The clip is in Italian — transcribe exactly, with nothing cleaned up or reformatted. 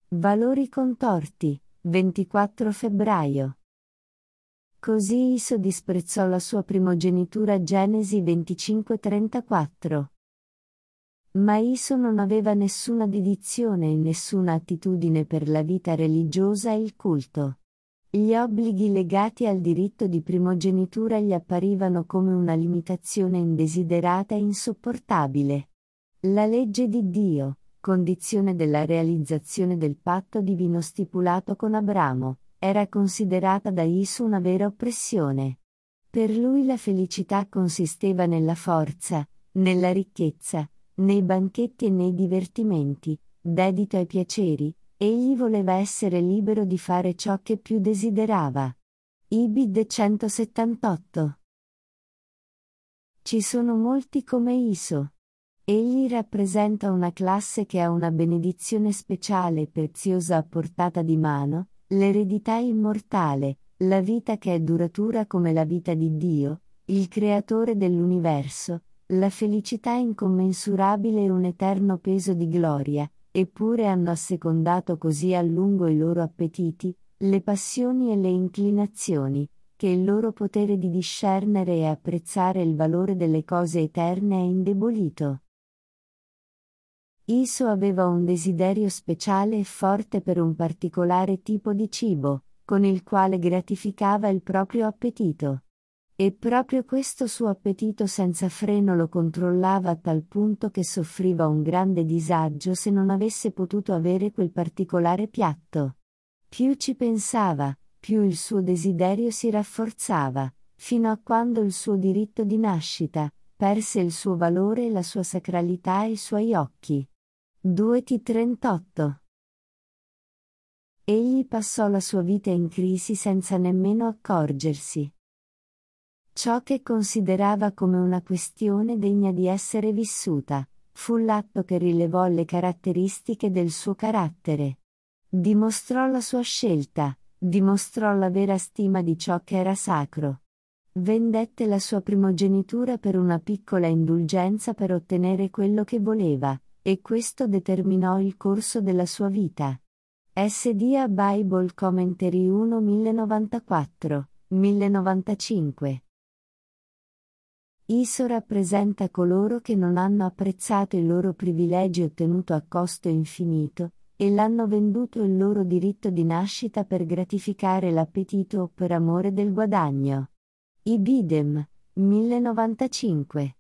Valori contorti, ventiquattro febbraio. Così Iso disprezzò la sua primogenitura. Genesi venticinque trentaquattro. Ma Iso non aveva nessuna dedizione e nessuna attitudine per la vita religiosa e il culto. Gli obblighi legati al diritto di primogenitura gli apparivano come una limitazione indesiderata e insopportabile. La legge di Dio, condizione della realizzazione del patto divino stipulato con Abramo, era considerata da Iso una vera oppressione. Per lui la felicità consisteva nella forza, nella ricchezza, nei banchetti e nei divertimenti, dedito ai piaceri. Egli voleva essere libero di fare ciò che più desiderava. Ibid centosettantotto. Ci sono molti come Iso. Egli rappresenta una classe che ha una benedizione speciale e preziosa a portata di mano, l'eredità immortale, la vita che è duratura come la vita di Dio, il creatore dell'universo, la felicità incommensurabile e un eterno peso di gloria. Eppure hanno assecondato così a lungo i loro appetiti, le passioni e le inclinazioni, che il loro potere di discernere e apprezzare il valore delle cose eterne è indebolito. Iso aveva un desiderio speciale e forte per un particolare tipo di cibo, con il quale gratificava il proprio appetito. E proprio questo suo appetito senza freno lo controllava a tal punto che soffriva un grande disagio se non avesse potuto avere quel particolare piatto. Più ci pensava, più il suo desiderio si rafforzava, fino a quando il suo diritto di nascita perse il suo valore e la sua sacralità ai suoi occhi. due T trentotto. Egli passò la sua vita in crisi senza nemmeno accorgersi. Ciò che considerava come una questione degna di essere vissuta, fu l'atto che rilevò le caratteristiche del suo carattere. Dimostrò la sua scelta, dimostrò la vera stima di ciò che era sacro. Vendette la sua primogenitura per una piccola indulgenza per ottenere quello che voleva, e questo determinò il corso della sua vita. S D A Bible Commentary uno mille novantaquattro, mille novantacinque. Iso rappresenta coloro che non hanno apprezzato il loro privilegio ottenuto a costo infinito, e l'hanno venduto il loro diritto di nascita per gratificare l'appetito o per amore del guadagno. Ibidem, mille novantacinque.